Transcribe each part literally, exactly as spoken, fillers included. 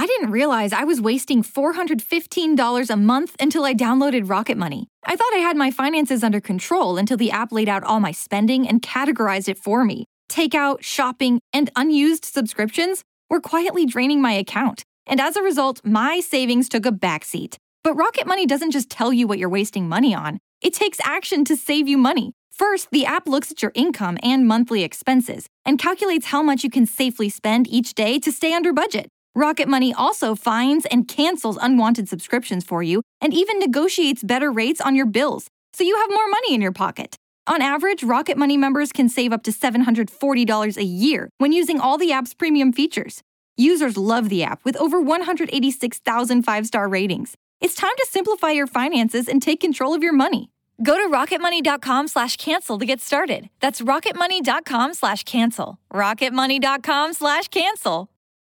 I didn't realize I was wasting four hundred fifteen dollars a month until I downloaded Rocket Money. I thought I had my finances under control until the app laid out all my spending and categorized it for me. Takeout, shopping, and unused subscriptions were quietly draining my account. And as a result, my savings took a backseat. But Rocket Money doesn't just tell you what you're wasting money on. It takes action to save you money. First, the app looks at your income and monthly expenses and calculates how much you can safely spend each day to stay under budget. Rocket Money also finds and cancels unwanted subscriptions for you and even negotiates better rates on your bills, so you have more money in your pocket. On average, Rocket Money members can save up to seven hundred forty dollars a year when using all the app's premium features. Users love the app with over one hundred eighty-six thousand five-star ratings. It's time to simplify your finances and take control of your money. Go to rocketmoney.com slash cancel to get started. That's rocketmoney.com slash cancel. rocketmoney.com slash cancel.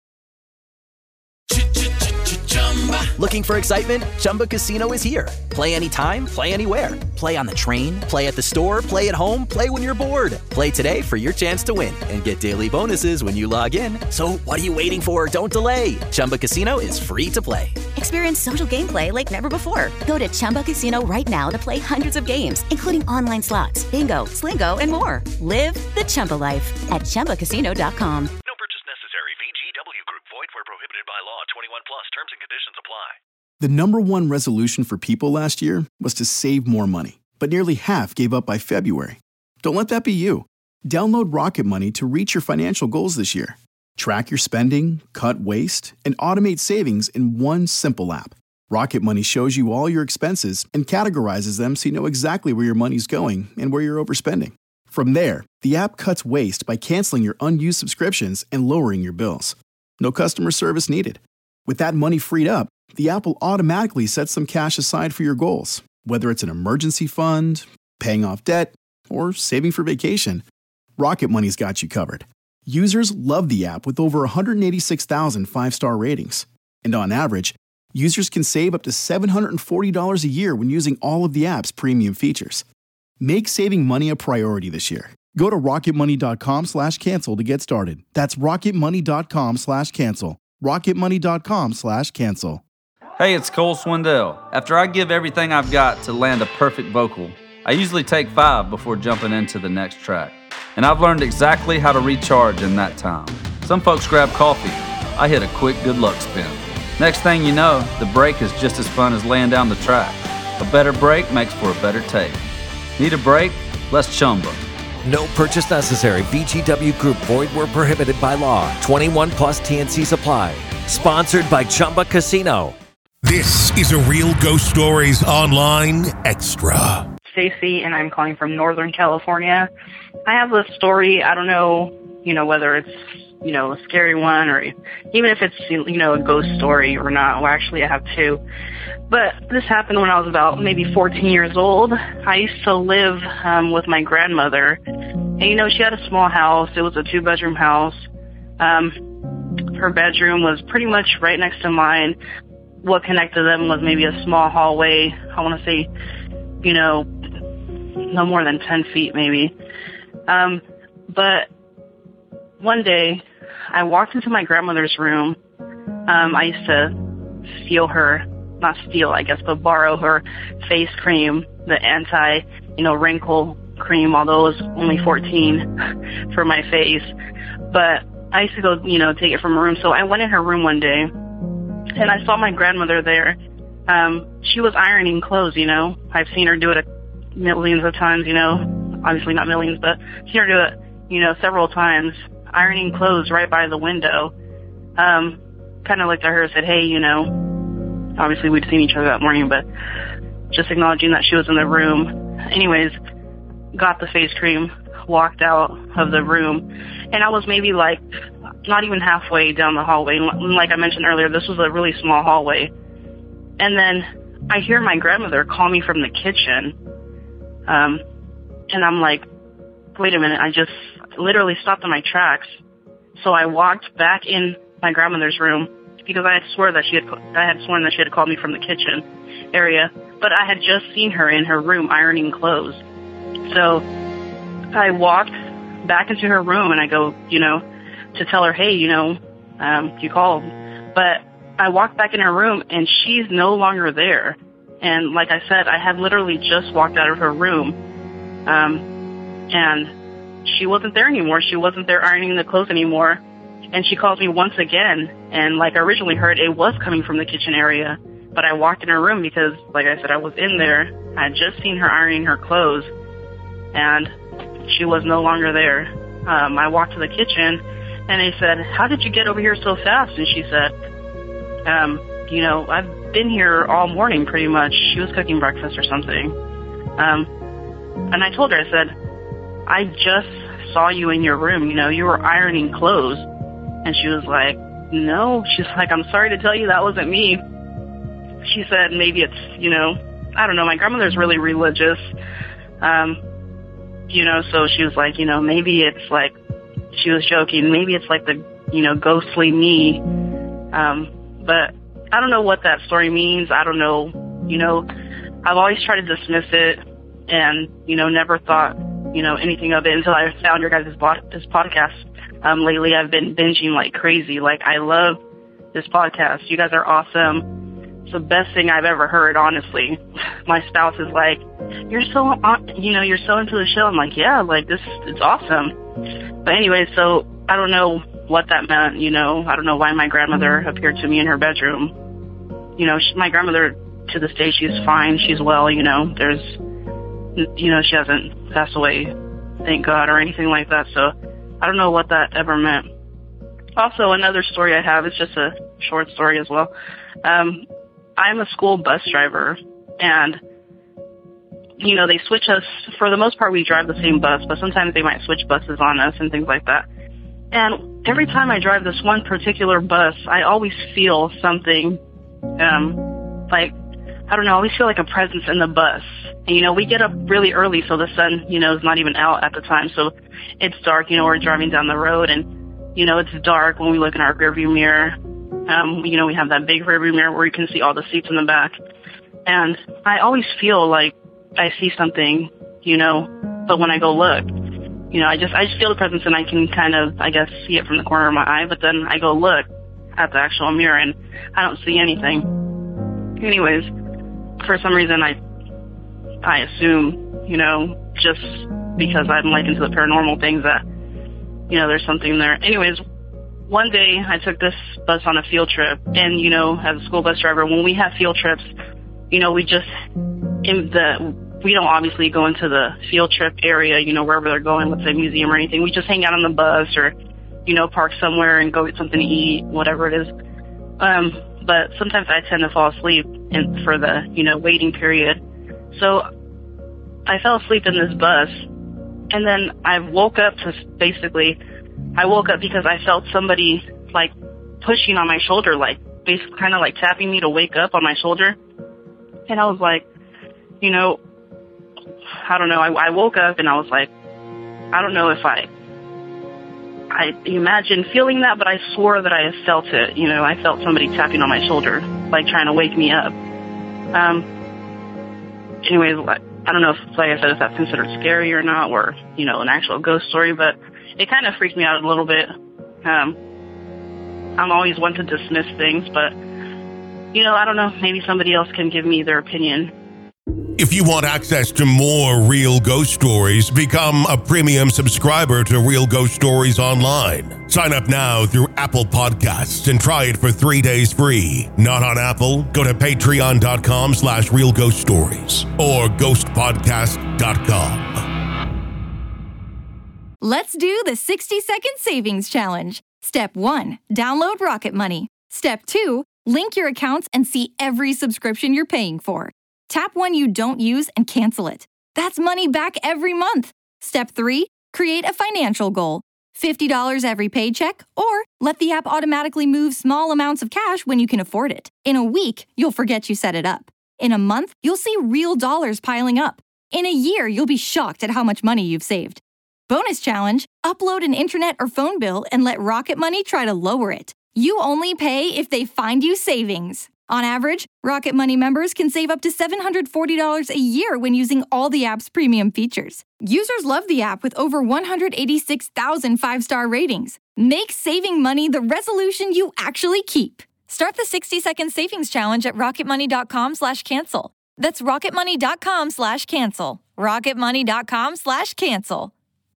Looking for excitement? Chumba Casino is here. Play anytime, play anywhere. Play on the train, play at the store, play at home, play when you're bored. Play today for your chance to win and get daily bonuses when you log in. So what are you waiting for? Don't delay. Chumba Casino is free to play. Experience social gameplay like never before. Go to Chumba Casino right now to play hundreds of games, including online slots, bingo, Slingo, and more. Live the Chumba life at chumba casino dot com. No purchase necessary. V G W Group. Void where prohibited by law. twenty-one plus. Terms and conditions apply. The number one resolution for people last year was to save more money, but nearly half gave up by February. Don't let that be you. Download Rocket Money to reach your financial goals this year. Track your spending, cut waste, and automate savings in one simple app. Rocket Money shows you all your expenses and categorizes them so you know exactly where your money's going and where you're overspending. From there, the app cuts waste by canceling your unused subscriptions and lowering your bills. No customer service needed. With that money freed up, the app will automatically set some cash aside for your goals, whether it's an emergency fund, paying off debt, or saving for vacation. Rocket Money's got you covered. Users love the app with over one hundred eighty-six thousand five-star ratings. And on average, users can save up to seven hundred forty dollars a year when using all of the app's premium features. Make saving money a priority this year. Go to rocketmoney.com slash cancel to get started. That's rocketmoney.com slash cancel. rocketmoney.com slash cancel. Hey, it's Cole Swindell. After I give everything I've got to land a perfect vocal, I usually take five before jumping into the next track. And I've learned exactly how to recharge in that time. Some folks grab coffee. I hit a quick good luck spin. Next thing you know, the break is just as fun as laying down the track. A better break makes for a better take. Need a break? Let's chumba. No purchase necessary. V G W Group. Void where prohibited by law. twenty-one plus T N Cs apply. Sponsored by Chumba Casino. This is a Real Ghost Stories Online Extra. Stacy, and I'm calling from Northern California. I have a story. I don't know, you know, whether it's, you know, a scary one or even if it's, you know, a ghost story or not. Well, actually, I have two. But this happened when I was about maybe fourteen years old. I used to live um, with my grandmother. And, you know, she had a small house. It was a two-bedroom house. Um, her bedroom was pretty much right next to mine. What connected them was maybe a small hallway. I want to say, you know, no more than ten feet maybe. Um, but one day I walked into my grandmother's room. Um, I used to steal her, not steal, I guess, but borrow her face cream, the anti, you know, wrinkle cream, although it was only fourteen for my face. But I used to go, you know, take it from her room. So I went in her room one day and I saw my grandmother there. Um, she was ironing clothes, you know. I've seen her do it a millions of times, you know. Obviously not millions, but seen her do it, you know, several times, ironing clothes right by the window. Um, kind of looked at her and said, hey, you know, obviously we'd seen each other that morning, but just acknowledging that she was in the room. Anyways, got the face cream, walked out of the room, and I was maybe like not even halfway down the hallway. Like I mentioned earlier, this was a really small hallway. And then I hear my grandmother call me from the kitchen. Um, and I'm like, wait a minute, I just literally stopped in my tracks. So I walked back in my grandmother's room because I had sworn that she had, I had sworn that she had called me from the kitchen area, but I had just seen her in her room ironing clothes. So I walked back into her room and I go, you know, to tell her, hey, you know, um, you called. But I walked back in her room, and she's no longer there. And like I said, I had literally just walked out of her room, um, and she wasn't there anymore. She wasn't there ironing the clothes anymore. And she called me once again, and like I originally heard, it was coming from the kitchen area. But I walked in her room because, like I said, I was in there. I had just seen her ironing her clothes, and she was no longer there. Um, I walked to the kitchen, and they said, "How did you get over here so fast?" And she said, um, you know, "I've been here all morning pretty much." She was cooking breakfast or something. Um, and I told her, I said, "I just saw you in your room. You know, you were ironing clothes." And she was like, "No." She's like, "I'm sorry to tell you that wasn't me." She said, maybe it's, you know, I don't know. My grandmother's really religious. Um, you know, so she was like, you know, maybe it's like, she was joking. Maybe it's like the, you know, ghostly me. Um, but I don't know what that story means. I don't know. You know, I've always tried to dismiss it and, you know, never thought, you know, anything of it until I found your guys' bod- this podcast. Um, lately I've been binging like crazy. Like, I love this podcast. You guys are awesome. It's the best thing I've ever heard, honestly. My spouse is like, you're so, you know, you're so into the show. I'm like, yeah, like this, it's awesome. But anyway, so I don't know what that meant, you know. I don't know why my grandmother appeared to me in her bedroom. You know, she, my grandmother, to this day, she's fine. She's well, you know. There's, you know, she hasn't passed away, thank God, or anything like that. So I don't know what that ever meant. Also, another story I have is just a short story as well. Um, I'm a school bus driver, and, you know, they switch us. For the most part, we drive the same bus, but sometimes they might switch buses on us and things like that. And every time I drive this one particular bus, I always feel something, um, like, I don't know, I always feel like a presence in the bus. And, you know, we get up really early, so the sun, you know, is not even out at the time. So it's dark, you know, we're driving down the road, and, you know, it's dark when we look in our rearview mirror. Um, you know, we have that big rearview mirror where you can see all the seats in the back. And I always feel like I see something, you know, but when I go look, you know, I just, I just feel the presence, and I can kind of, I guess, see it from the corner of my eye. But then I go look at the actual mirror, and I don't see anything. Anyways, for some reason, I, I assume, you know, just because I'm like into the paranormal things that, you know, there's something there. Anyways, one day I took this bus on a field trip, and, you know, as a school bus driver, when we have field trips, you know, we just, in the, we don't obviously go into the field trip area, you know, wherever they're going, let's say museum or anything. We just hang out on the bus or, you know, park somewhere and go get something to eat, whatever it is. Um, but sometimes I tend to fall asleep in, for the, you know, waiting period. So I fell asleep in this bus, and then I woke up to basically, I woke up because I felt somebody like pushing on my shoulder, like basically kind of like tapping me to wake up on my shoulder. And I was like, you know, I don't know. I, I woke up and I was like, I don't know if I, I imagined feeling that, but I swore that I felt it. You know, I felt somebody tapping on my shoulder, like trying to wake me up. Um, anyways, I don't know if, like I said, if that's considered scary or not, or, you know, an actual ghost story, but it kind of freaked me out a little bit. Um, I'm always one to dismiss things, but, you know, I don't know. Maybe somebody else can give me their opinion. If you want access to more Real Ghost Stories, become a premium subscriber to Real Ghost Stories Online. Sign up now through Apple Podcasts and try it for three days free. Not on Apple? Go to patreon.com slash Real Ghost Stories or ghost podcast dot com. Let's do the sixty second savings challenge. Step one, download Rocket Money. Step two, link your accounts and see every subscription you're paying for. Tap one you don't use and cancel it. That's money back every month. Step three, create a financial goal. fifty dollars every paycheck, or let the app automatically move small amounts of cash when you can afford it. In a week, you'll forget you set it up. In a month, you'll see real dollars piling up. In a year, you'll be shocked at how much money you've saved. Bonus challenge, upload an internet or phone bill and let Rocket Money try to lower it. You only pay if they find you savings. On average, Rocket Money members can save up to seven hundred forty dollars a year when using all the app's premium features. Users love the app with over one hundred eighty-six thousand five-star ratings. Make saving money the resolution you actually keep. Start the sixty-second savings challenge at rocketmoney.com slash cancel. That's rocketmoney.com slash cancel. rocketmoney.com slash cancel.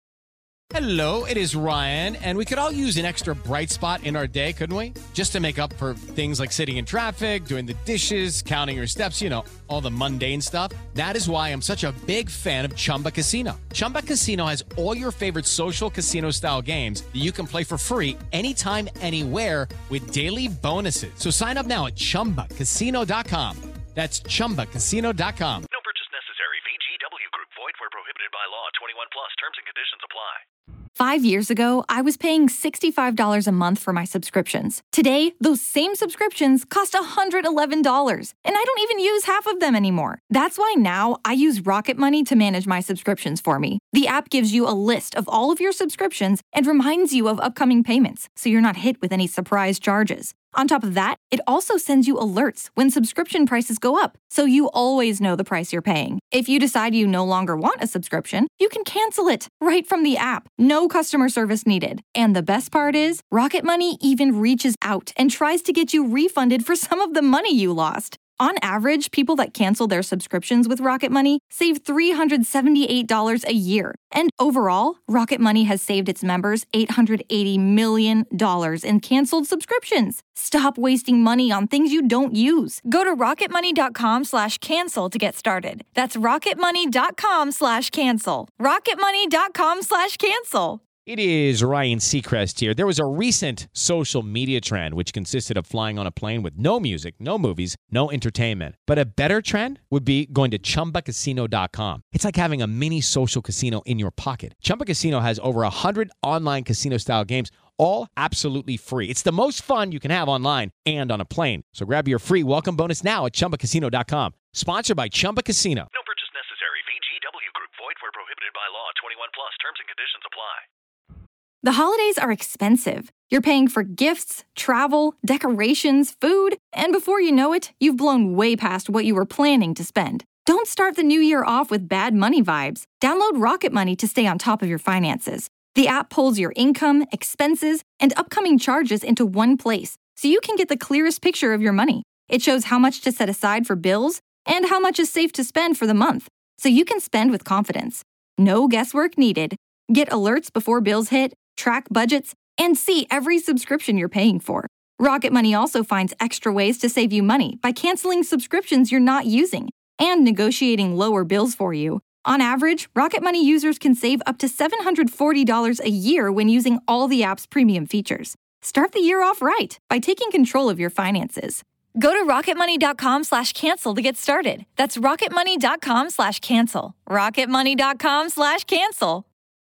Hello, it is Ryan, and we could all use an extra bright spot in our day, couldn't we? Just to make up for things like sitting in traffic, doing the dishes, counting your steps, you know, all the mundane stuff. That is why I'm such a big fan of Chumba Casino. Chumba Casino has all your favorite social casino-style games that you can play for free anytime, anywhere with daily bonuses. So sign up now at chumba casino dot com. That's chumba casino dot com. No purchase necessary. V G W Group. Void where prohibited by law. twenty-one plus. Terms and conditions apply. Five years ago, I was paying sixty-five dollars a month for my subscriptions. Today, those same subscriptions cost one hundred eleven dollars, and I don't even use half of them anymore. That's why now I use Rocket Money to manage my subscriptions for me. The app gives you a list of all of your subscriptions and reminds you of upcoming payments, so you're not hit with any surprise charges. On top of that, it also sends you alerts when subscription prices go up, so you always know the price you're paying. If you decide you no longer want a subscription, you can cancel it right from the app. No customer service needed. And the best part is, Rocket Money even reaches out and tries to get you refunded for some of the money you lost. On average, people that cancel their subscriptions with Rocket Money save three hundred seventy-eight dollars a year. And overall, Rocket Money has saved its members eight hundred eighty million dollars in canceled subscriptions. Stop wasting money on things you don't use. Go to rocketmoney.com slash cancel to get started. That's rocketmoney.com slash cancel. rocketmoney.com slash cancel. It is Ryan Seacrest here. There was a recent social media trend which consisted of flying on a plane with no music, no movies, no entertainment. But a better trend would be going to chumba casino dot com. It's like having a mini social casino in your pocket. Chumba Casino has over one hundred online casino-style games, all absolutely free. It's the most fun you can have online and on a plane. So grab your free welcome bonus now at chumba casino dot com. Sponsored by Chumba Casino. No purchase necessary. V G W Group. Void where prohibited by law. twenty-one plus. Terms and conditions apply. The holidays are expensive. You're paying for gifts, travel, decorations, food, and before you know it, you've blown way past what you were planning to spend. Don't start the new year off with bad money vibes. Download Rocket Money to stay on top of your finances. The app pulls your income, expenses, and upcoming charges into one place, so you can get the clearest picture of your money. It shows how much to set aside for bills and how much is safe to spend for the month, so you can spend with confidence. No guesswork needed. Get alerts before bills hit, track budgets, and see every subscription you're paying for. Rocket Money also finds extra ways to save you money by canceling subscriptions you're not using and negotiating lower bills for you. On average, Rocket Money users can save up to seven hundred forty dollars a year when using all the app's premium features. Start the year off right by taking control of your finances. Go to rocketmoney.com slash cancel to get started. That's rocketmoney.com slash cancel. rocketmoney.com slash cancel.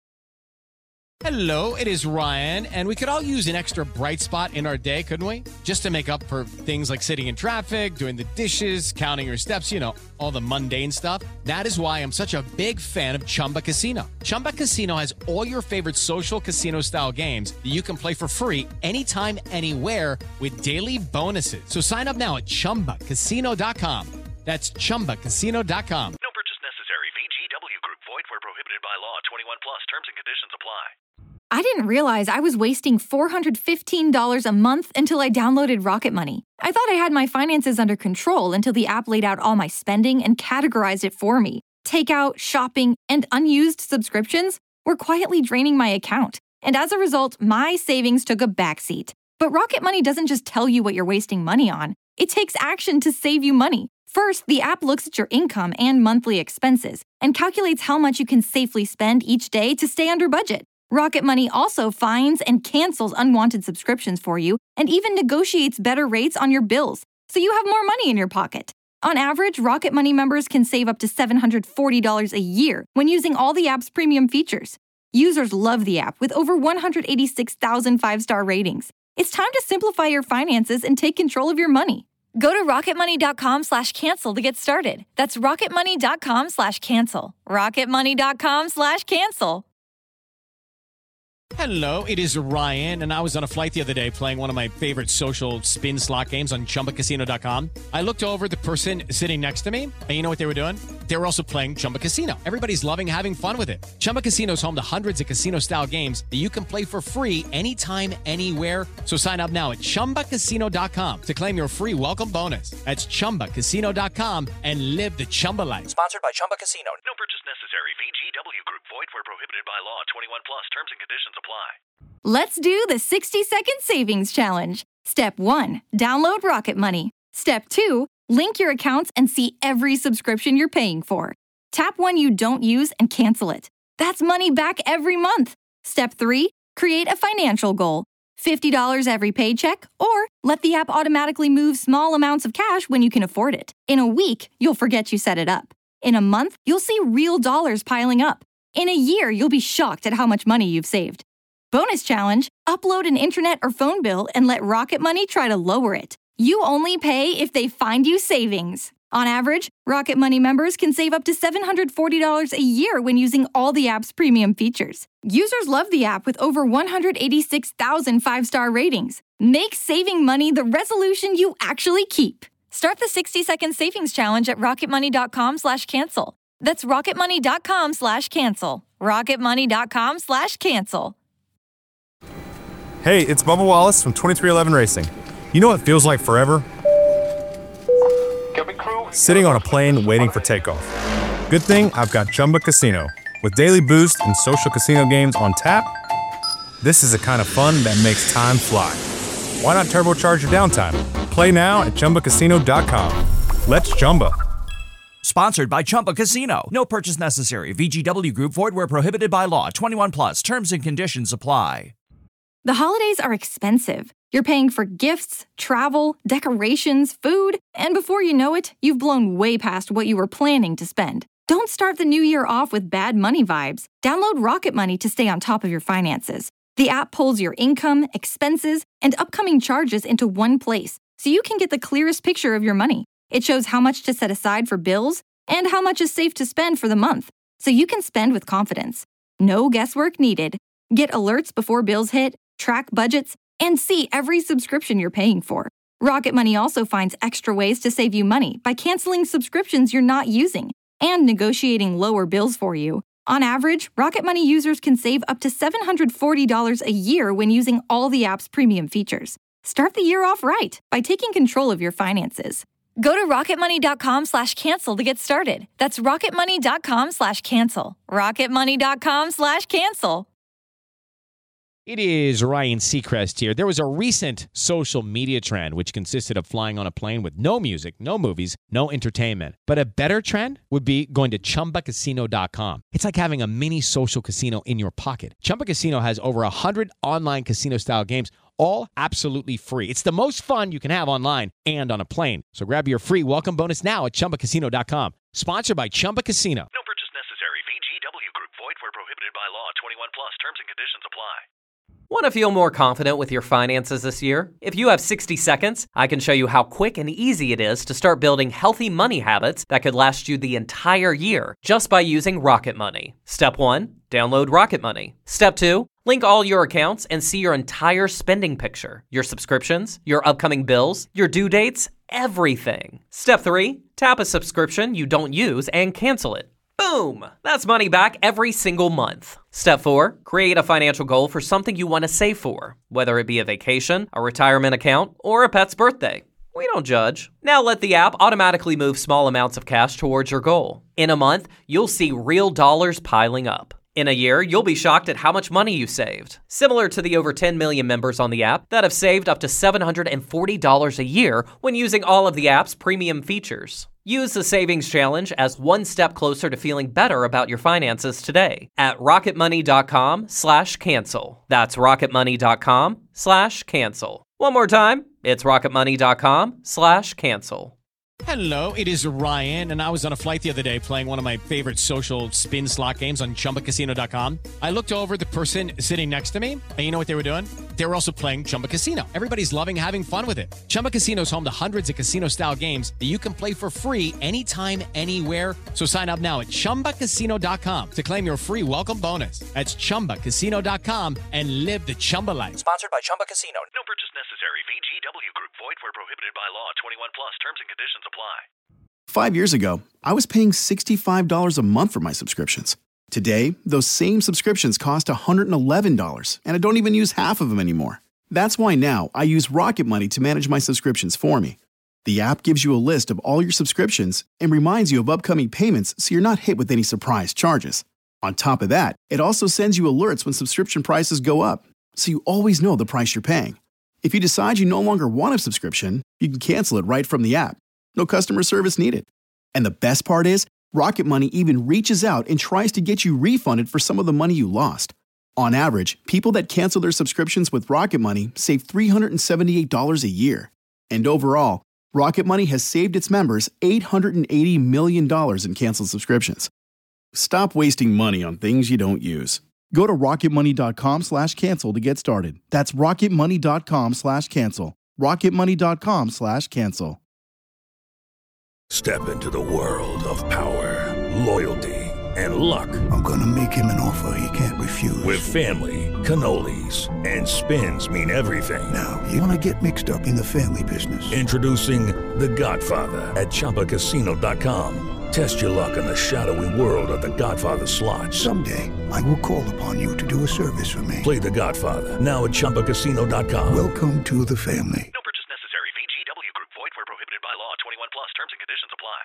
Hello, it is Ryan, and we could all use an extra bright spot in our day, couldn't we? Just to make up for things like sitting in traffic, doing the dishes, counting your steps, you know, all the mundane stuff. That is why I'm such a big fan of Chumba Casino. Chumba Casino has all your favorite social casino-style games that you can play for free anytime, anywhere with daily bonuses. So sign up now at chumba casino dot com. That's chumba casino dot com. No purchase necessary. V G W Group. Void where prohibited by law. twenty-one plus. Terms and conditions apply. I didn't realize I was wasting four hundred fifteen dollars a month until I downloaded Rocket Money. I thought I had my finances under control until the app laid out all my spending and categorized it for me. Takeout, shopping, and unused subscriptions were quietly draining my account. And as a result, my savings took a backseat. But Rocket Money doesn't just tell you what you're wasting money on. It takes action to save you money. First, the app looks at your income and monthly expenses and calculates how much you can safely spend each day to stay under budget. Rocket Money also finds and cancels unwanted subscriptions for you and even negotiates better rates on your bills, so you have more money in your pocket. On average, Rocket Money members can save up to seven hundred forty dollars a year when using all the app's premium features. Users love the app with over one hundred eighty-six thousand five-star ratings. It's time to simplify your finances and take control of your money. Go to rocketmoney.com slash cancel to get started. That's rocketmoney.com slash cancel. rocketmoney.com slash cancel. Hello, it is Ryan, and I was on a flight the other day playing one of my favorite social spin slot games on Chumba Casino dot com. I looked over at the person sitting next to me, and you know what they were doing? They were also playing Chumba Casino. Everybody's loving having fun with it. Chumba Casino is home to hundreds of casino-style games that you can play for free anytime, anywhere. So sign up now at Chumba Casino dot com to claim your free welcome bonus. That's Chumba Casino dot com and live the Chumba life. Sponsored by Chumba Casino. No purchase necessary. V G W Group. Void where prohibited by law. twenty-one plus. Terms and conditions apply. Let's do the sixty second savings challenge. Step one, download Rocket Money. Step two, link your accounts and see every subscription you're paying for. Tap one you don't use and cancel it. That's money back every month. Step three, create a financial goal. fifty dollars every paycheck, or let the app automatically move small amounts of cash when you can afford it. In a week, you'll forget you set it up. In a month, you'll see real dollars piling up. In a year, you'll be shocked at how much money you've saved. Bonus challenge, upload an internet or phone bill and let Rocket Money try to lower it. You only pay if they find you savings. On average, Rocket Money members can save up to seven hundred forty dollars a year when using all the app's premium features. Users love the app with over one hundred eighty-six thousand five-star ratings. Make saving money the resolution you actually keep. Start the sixty second savings challenge at rocketmoney.com slash cancel. That's rocketmoney.com slash cancel. rocketmoney.com slash cancel. Hey, it's Bubba Wallace from twenty-three eleven Racing. You know what feels like forever? Sitting on a plane waiting for takeoff. Good thing I've got Chumba Casino. With daily boost and social casino games on tap, this is the kind of fun that makes time fly. Why not turbocharge your downtime? Play now at Chumba Casino dot com. Let's Chumba. Sponsored by Chumba Casino. No purchase necessary. V G W Group. Void where prohibited by law. twenty-one plus. Terms and conditions apply. The holidays are expensive. You're paying for gifts, travel, decorations, food, and before you know it, you've blown way past what you were planning to spend. Don't start the new year off with bad money vibes. Download Rocket Money to stay on top of your finances. The app pulls your income, expenses, and upcoming charges into one place, so you can get the clearest picture of your money. It shows how much to set aside for bills and how much is safe to spend for the month, so you can spend with confidence. No guesswork needed. Get alerts before bills hit, track budgets, and see every subscription you're paying for. Rocket Money also finds extra ways to save you money by canceling subscriptions you're not using and negotiating lower bills for you. On average, Rocket Money users can save up to seven hundred forty dollars a year when using all the app's premium features. Start the year off right by taking control of your finances. Go to rocketmoney.com slash cancel to get started. That's rocketmoney.com slash cancel. rocketmoney.com slash cancel. It is Ryan Seacrest here. There was a recent social media trend which consisted of flying on a plane with no music, no movies, no entertainment. But a better trend would be going to Chumba Casino dot com. It's like having a mini social casino in your pocket. Chumba Casino has over one hundred online casino-style games, all absolutely free. It's the most fun you can have online and on a plane. So grab your free welcome bonus now at Chumba Casino dot com. Sponsored by Chumba Casino. No purchase necessary. V G W Group. Void where prohibited by law. twenty-one plus. Terms and conditions apply. Want to feel more confident with your finances this year? If you have sixty seconds, I can show you how quick and easy it is to start building healthy money habits that could last you the entire year just by using Rocket Money. Step one, download Rocket Money. Step two, link all your accounts and see your entire spending picture, your subscriptions, your upcoming bills, your due dates, everything. Step three, tap a subscription you don't use and cancel it. Boom! That's money back every single month. Step four, create a financial goal for something you want to save for, whether it be a vacation, a retirement account, or a pet's birthday. We don't judge. Now let the app automatically move small amounts of cash towards your goal. In a month, you'll see real dollars piling up. In a year, you'll be shocked at how much money you saved. Similar to the over ten million members on the app that have saved up to seven hundred forty dollars a year when using all of the app's premium features. Use the Savings Challenge as one step closer to feeling better about your finances today at rocketmoney.com slash cancel. That's rocketmoney.com slash cancel. One more time, it's rocketmoney.com slash cancel. Hello, it is Ryan, and I was on a flight the other day playing one of my favorite social spin slot games on Chumba Casino dot com. I looked over at the person sitting next to me, and you know what they were doing? They were also playing Chumba Casino. Everybody's loving having fun with it. Chumba Casino is home to hundreds of casino-style games that you can play for free anytime, anywhere. So sign up now at chumba casino dot com to claim your free welcome bonus. That's chumba casino dot com and live the Chumba life. Sponsored by Chumba Casino. No purchase necessary. V G W Group. Void where prohibited by law. twenty-one plus. Terms and conditions apply. Five years ago, I was paying sixty-five dollars a month for my subscriptions. Today, those same subscriptions cost one hundred eleven dollars, and I don't even use half of them anymore. That's why now I use Rocket Money to manage my subscriptions for me. The app gives you a list of all your subscriptions and reminds you of upcoming payments so you're not hit with any surprise charges. On top of that, it also sends you alerts when subscription prices go up, so you always know the price you're paying. If you decide you no longer want a subscription, you can cancel it right from the app. No customer service needed. And the best part is, Rocket Money even reaches out and tries to get you refunded for some of the money you lost. On average, people that cancel their subscriptions with Rocket Money save three hundred seventy-eight dollars a year. And overall, Rocket Money has saved its members eight hundred eighty million dollars in canceled subscriptions. Stop wasting money on things you don't use. Go to rocketmoney.com slash cancel to get started. That's rocketmoney.com slash cancel. rocketmoney.com slash cancel. Step into the world of power, loyalty, and luck. I'm gonna make him an offer he can't refuse. With family, cannolis, and spins mean everything. Now, you wanna get mixed up in the family business. Introducing The Godfather at Chumba Casino dot com. Test your luck in the shadowy world of The Godfather slot. Someday, I will call upon you to do a service for me. Play The Godfather, now at Chumba Casino dot com. Welcome to the family. No purchase necessary. V G W Group. Void where prohibited by law. twenty-one plus. Terms and conditions apply.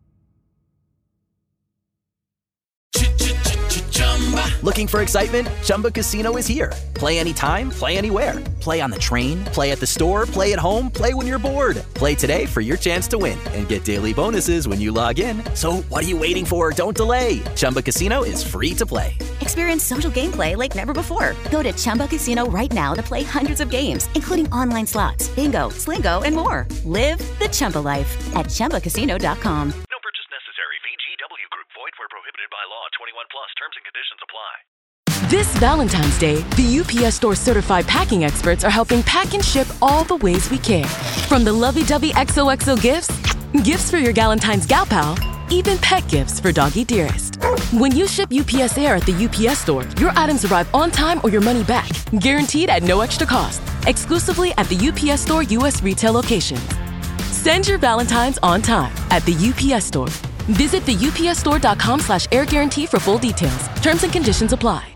Looking for excitement? Chumba Casino is here. Play anytime, play anywhere. Play on the train, play at the store, play at home, play when you're bored. Play today for your chance to win and get daily bonuses when you log in. So what are you waiting for? Don't delay. Chumba Casino is free to play. Experience social gameplay like never before. Go to Chumba Casino right now to play hundreds of games, including online slots, bingo, Slingo, and more. Live the Chumba life at chumba casino dot com. No purchase necessary. V G W Group. Void where prohibited by law. twenty-one plus. Terms and conditions apply. This Valentine's Day, the U P S Store certified packing experts are helping pack and ship all the ways we care. From the lovey-dovey X O X O gifts, gifts for your Galentine's gal pal, even pet gifts for doggy dearest. When you ship U P S Air at the U P S Store, your items arrive on time or your money back, guaranteed at no extra cost, exclusively at the U P S Store U S retail locations. Send your Valentine's on time at the U P S Store. Visit the U P S store dot com slash air guarantee for full details. Terms and conditions apply.